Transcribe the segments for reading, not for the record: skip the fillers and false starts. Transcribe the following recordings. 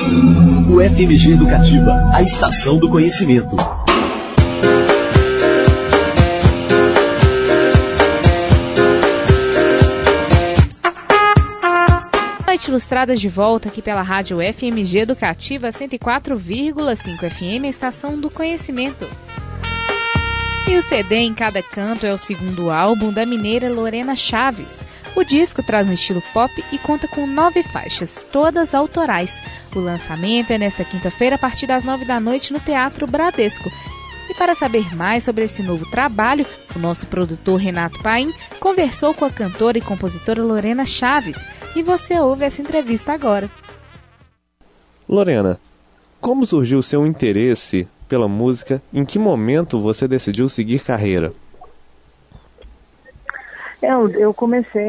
O FMG Educativa, a estação do conhecimento. Noite Ilustradas de volta aqui pela rádio FMG Educativa 104,5 FM, a estação do conhecimento. E o CD Em Cada Canto é o segundo álbum da mineira Lorena Chaves. O disco traz um estilo pop e conta com 9 faixas, todas autorais. O lançamento é nesta quinta-feira a partir das 9 da noite no Teatro Bradesco. E para saber mais sobre esse novo trabalho, o nosso produtor Renato Paim conversou com a cantora e compositora Lorena Chaves. E você ouve essa entrevista agora. Lorena, como surgiu o seu interesse pela música? Em que momento você decidiu seguir carreira? Eu comecei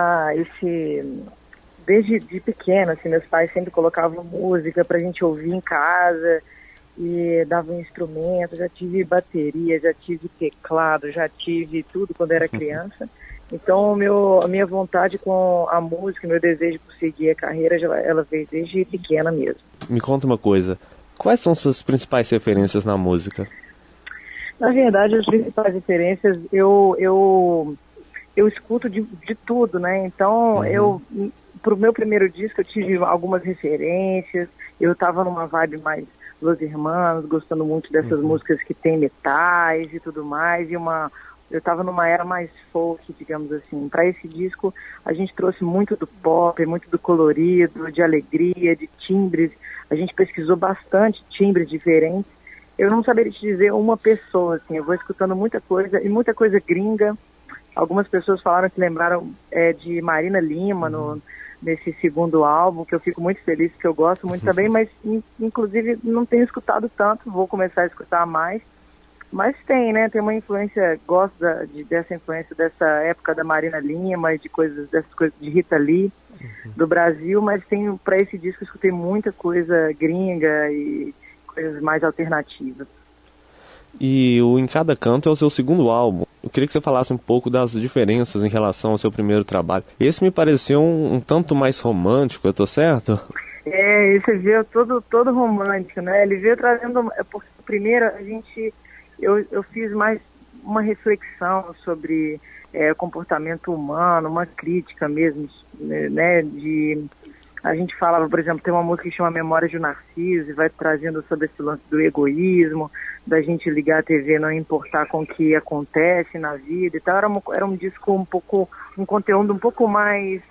desde pequena, assim, meus pais sempre colocavam música pra gente ouvir em casa e davam instrumento, já tive bateria, já tive teclado, já tive tudo quando era criança. Então a minha vontade com a música, meu desejo por seguir a carreira, ela veio desde pequena mesmo. Me conta uma coisa, quais são suas principais referências na música? Na verdade, as principais referências, eu escuto de tudo, né? Então, pro meu primeiro disco, eu tive algumas referências, eu tava numa vibe mais Los Hermanos, gostando muito dessas músicas que tem metais e tudo mais, eu estava numa era mais folk, digamos assim. Para esse disco, a gente trouxe muito do pop, muito do colorido, de alegria, de timbres. A gente pesquisou bastante timbres diferentes. Eu não saberia te dizer uma pessoa, assim. Eu vou escutando muita coisa, e muita coisa gringa. Algumas pessoas falaram que lembraram de Marina Lima nesse segundo álbum, que eu fico muito feliz, que eu gosto muito também, mas inclusive não tenho escutado tanto, vou começar a escutar mais. Mas tem, né? Tem uma influência, gosto dessa influência dessa época da Marina Lima e dessas coisas de Rita Lee, do Brasil, mas para esse disco eu escutei muita coisa gringa e coisas mais alternativas. E o Em Cada Canto é o seu segundo álbum. Eu queria que você falasse um pouco das diferenças em relação ao seu primeiro trabalho. Esse me pareceu um tanto mais romântico, eu tô certo? Esse veio todo romântico, né? Ele veio trazendo, porque primeiro eu fiz mais uma reflexão sobre comportamento humano, uma crítica mesmo, né? A gente falava, por exemplo, tem uma música que chama Memórias de um Narciso, e vai trazendo sobre esse lance do egoísmo, da gente ligar a TV, não importar com o que acontece na vida e tal. Era um disco um conteúdo um pouco mais,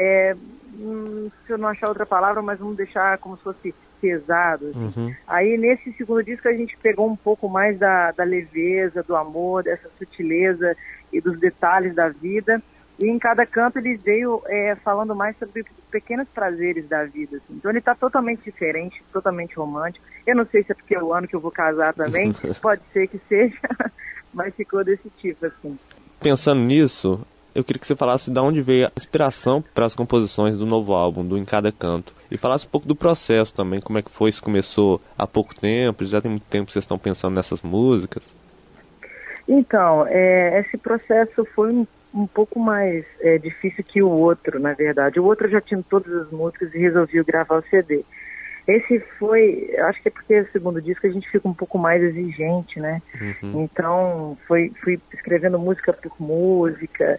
se eu não achar outra palavra, mas vamos deixar como se fosse pesado. Assim. Aí nesse segundo disco a gente pegou um pouco mais da leveza, do amor, dessa sutileza e dos detalhes da vida. E Em Cada Canto ele veio falando mais sobre pequenos prazeres da vida. Assim. Então ele está totalmente diferente, totalmente romântico. Eu não sei se é porque é o ano que eu vou casar também, pode ser que seja, mas ficou desse tipo, assim. Pensando nisso, eu queria que você falasse de onde veio a inspiração para as composições do novo álbum, do Em Cada Canto. E falasse um pouco do processo também, como é que foi, se começou há pouco tempo, já tem muito tempo que vocês estão pensando nessas músicas. Então, esse processo foi um pouco mais difícil que o outro, na verdade. O outro eu já tinha todas as músicas e resolvi gravar o CD. Esse foi, acho que é porque o segundo disco a gente fica um pouco mais exigente, né? Então, fui escrevendo música por música.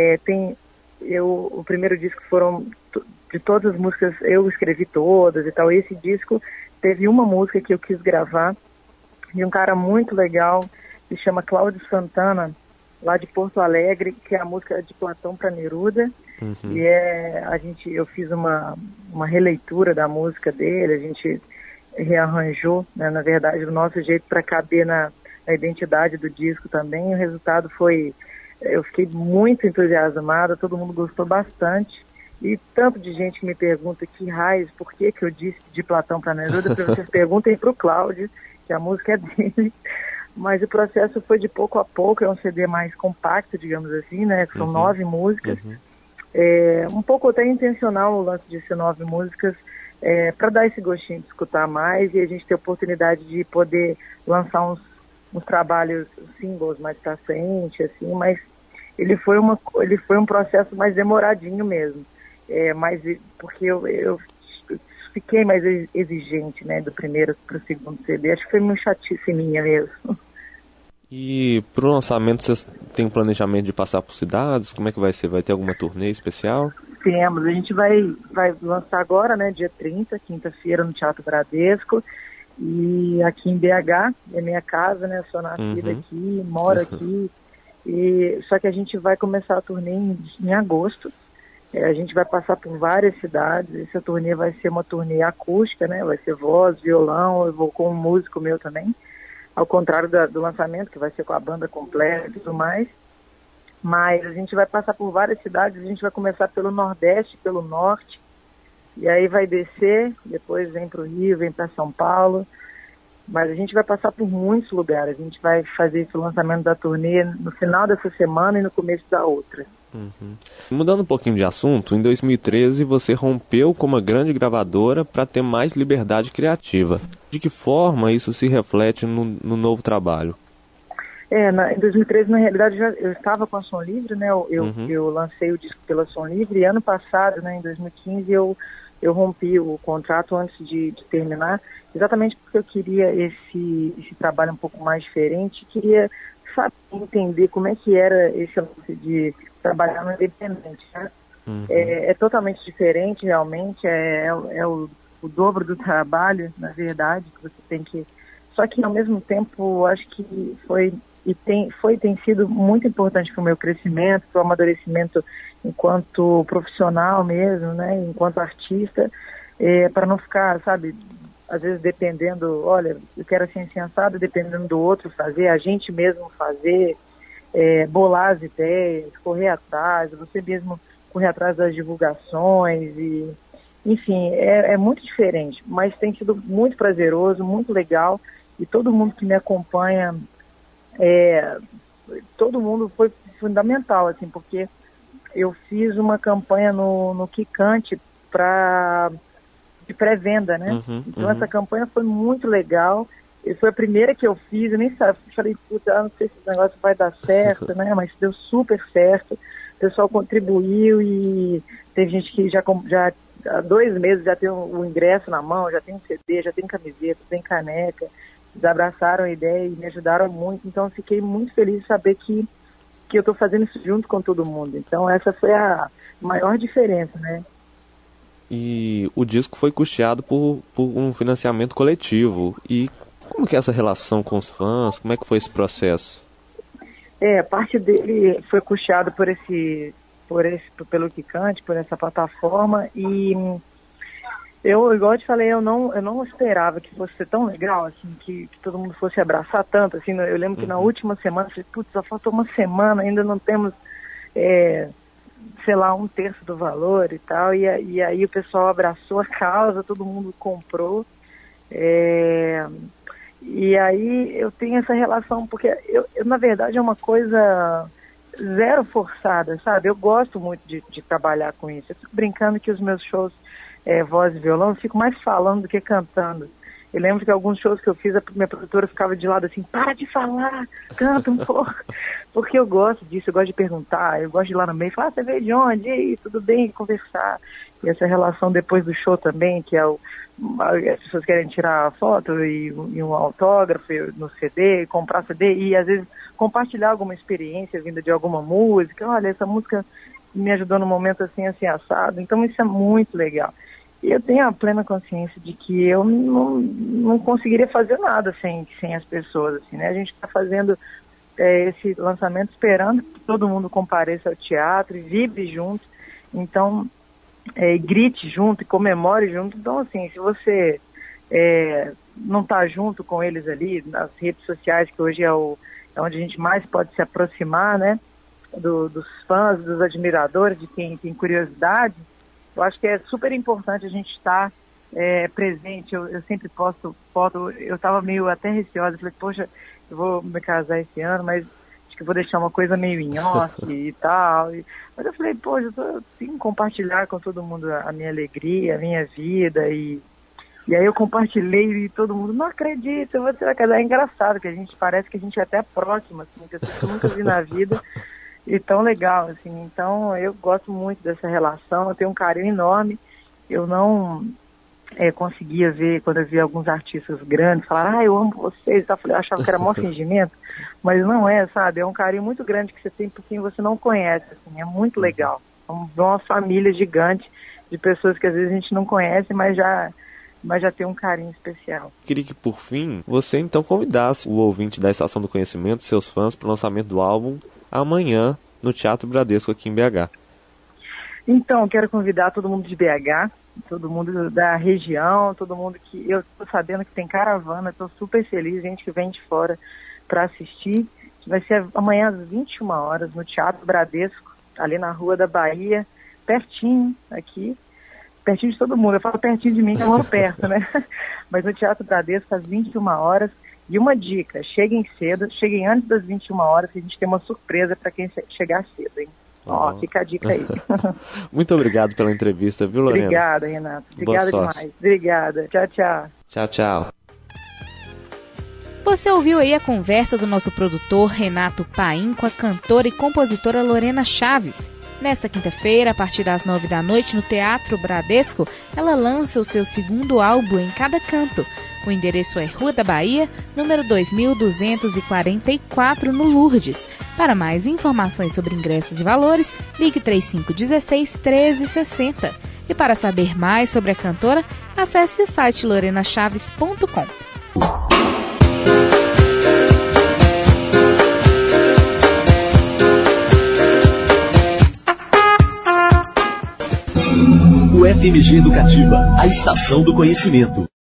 O primeiro disco foram, de todas as músicas, eu escrevi todas e tal. Esse disco teve uma música que eu quis gravar de um cara muito legal, que se chama Cláudio Santana, lá de Porto Alegre, que é a música de Platão para Neruda. E eu fiz uma releitura da música dele, a gente rearranjou, né, na verdade, do nosso jeito para caber na identidade do disco também. O resultado foi, eu fiquei muito entusiasmada, todo mundo gostou bastante. E tanto de gente que me pergunta que raios, por que eu disse de Platão para Neruda, para vocês perguntem para o Cláudio, que a música é dele. Mas o processo foi de pouco a pouco, é um CD mais compacto, digamos assim, né? São 9 músicas. Um pouco até intencional o lance de ser 9 músicas, para dar esse gostinho de escutar mais e a gente ter a oportunidade de poder lançar uns trabalhos singles mais pra frente, assim, mas ele foi um processo mais demoradinho mesmo. Mas porque eu fiquei mais exigente, né, do primeiro para o segundo CD. Acho que foi muito chatice minha mesmo. E pro lançamento vocês têm um planejamento de passar por cidades? Como é que vai ser? Vai ter alguma turnê especial? Temos, a gente vai lançar agora, né, dia 30, quinta-feira, no Teatro Bradesco, e aqui em BH, é minha casa, né, sou nascida aqui, moro aqui, só que a gente vai começar a turnê em agosto. A gente vai passar por várias cidades. Essa turnê vai ser uma turnê acústica, né, vai ser voz, violão, eu vou com um músico meu também, ao contrário do lançamento, que vai ser com a banda completa e tudo mais. Mas a gente vai passar por várias cidades, a gente vai começar pelo Nordeste, pelo Norte, e aí vai descer, depois vem para o Rio, vem para São Paulo, mas a gente vai passar por muitos lugares. A gente vai fazer esse lançamento da turnê no final dessa semana e no começo da outra. Mudando um pouquinho de assunto, em 2013 você rompeu com uma grande gravadora para ter mais liberdade criativa. De que forma isso se reflete no novo trabalho? Em 2013, na realidade, eu estava com a Som Livre, né? Eu lancei o disco pela Som Livre, e ano passado, né, em 2015, eu rompi o contrato antes de terminar, exatamente porque eu queria esse trabalho um pouco mais diferente, queria entender como é que era esse lance de trabalhar no independente, né? É totalmente diferente, realmente, é o dobro do trabalho, na verdade, que você tem que... Só que, ao mesmo tempo, acho que tem sido muito importante para o meu crescimento, para o amadurecimento enquanto profissional mesmo, né, enquanto artista, para não ficar, sabe, às vezes dependendo, olha, eu quero assim assado, dependendo do outro fazer, a gente mesmo fazer, bolar as ideias, correr atrás, você mesmo correr atrás das divulgações, e, enfim, é muito diferente, mas tem sido muito prazeroso, muito legal, e todo mundo que me acompanha, todo mundo foi fundamental, assim, porque eu fiz uma campanha no Kikante de pré-venda, né? Então essa campanha foi muito legal. E foi a primeira que eu fiz, eu nem falei, puta, não sei se esse negócio vai dar certo, né? Mas deu super certo. O pessoal contribuiu e teve gente que já há 2 meses já tem o ingresso na mão, já tem um CD, já tem camiseta, tem caneca. Eles abraçaram a ideia e me ajudaram muito. Então eu fiquei muito feliz de saber que eu estou fazendo isso junto com todo mundo. Então essa foi a maior diferença, né? E o disco foi custeado por um financiamento coletivo. E como que é essa relação com os fãs? Como é que foi esse processo? Parte dele foi custeado pelo Kikante, por essa plataforma, e eu, igual eu te falei, eu não esperava que fosse ser tão legal, assim, que todo mundo fosse abraçar tanto, assim. Eu lembro que na última semana, eu falei, putz, só faltou uma semana, ainda não temos, sei lá, 1/3 do valor e tal, e aí o pessoal abraçou a causa, todo mundo comprou, e aí eu tenho essa relação, porque eu na verdade, é uma coisa zero forçada, sabe? Eu gosto muito de trabalhar com isso. Eu fico brincando que os meus shows, voz e violão, eu fico mais falando do que cantando. Eu lembro que alguns shows que eu fiz, a minha produtora ficava de lado assim, para de falar, canta um pouco. Porque eu gosto disso, eu gosto de perguntar, eu gosto de ir lá no meio e falar, você veio de onde? E aí, tudo bem? Conversar. E essa relação depois do show também, que as pessoas querem tirar a foto e um autógrafo no CD, comprar CD e às vezes compartilhar alguma experiência vinda de alguma música. Olha, essa música me ajudou num momento assim assado. Então isso é muito legal. E eu tenho a plena consciência de que eu não conseguiria fazer nada sem as pessoas, assim, né? A gente está fazendo esse lançamento esperando que todo mundo compareça ao teatro e vibre junto, então, grite junto e comemore junto. Então, assim, se você não está junto com eles ali nas redes sociais, que hoje é onde a gente mais pode se aproximar, né, dos fãs, dos admiradores, de quem tem curiosidade, eu acho que é super importante a gente estar presente. Eu sempre posto foto, eu estava meio até receosa, falei, poxa, eu vou me casar esse ano, mas acho que vou deixar uma coisa meio em off e tal. Mas eu falei, poxa, eu tenho que compartilhar com todo mundo a minha alegria, a minha vida, e aí eu compartilhei e todo mundo, não acredita, você vai casar. É engraçado, que a gente parece que a gente é até próximo, assim, que eu nunca vi na vida. E tão legal, assim. Então eu gosto muito dessa relação, eu tenho um carinho enorme. Eu não conseguia ver, quando eu via alguns artistas grandes, falar, eu amo vocês, eu achava que era maior fingimento, mas não é, sabe? É um carinho muito grande que você tem por quem você não conhece, assim, é muito legal. Somos uma família gigante de pessoas que às vezes a gente não conhece, mas já tem um carinho especial. Queria que, por fim, você então convidasse o ouvinte da Estação do Conhecimento, seus fãs, para o lançamento do álbum amanhã no Teatro Bradesco aqui em BH. Então, quero convidar todo mundo de BH, todo mundo da região, todo mundo que... Eu estou sabendo que tem caravana, estou super feliz, gente que vem de fora para assistir. Vai ser amanhã às 21 horas no Teatro Bradesco, ali na Rua da Bahia, pertinho aqui, pertinho de todo mundo. Eu falo pertinho de mim, que eu moro perto, né? Mas no Teatro Bradesco às 21 horas. E uma dica, cheguem cedo, cheguem antes das 21 horas, que a gente tem uma surpresa para quem chegar cedo, hein? Fica a dica aí. Muito obrigado pela entrevista, viu, Lorena? Obrigada, Renato. Obrigada demais. Obrigada. Tchau, tchau. Tchau, tchau. Você ouviu aí a conversa do nosso produtor Renato Paim com a cantora e compositora Lorena Chaves. Nesta quinta-feira, a partir das 9 da noite, no Teatro Bradesco, ela lança o seu segundo álbum Em Cada Canto. O endereço é Rua da Bahia, número 2244, no Lourdes. Para mais informações sobre ingressos e valores, ligue 3516-1360. E para saber mais sobre a cantora, acesse o site lorenachaves.com. O FMG Educativa, a estação do conhecimento.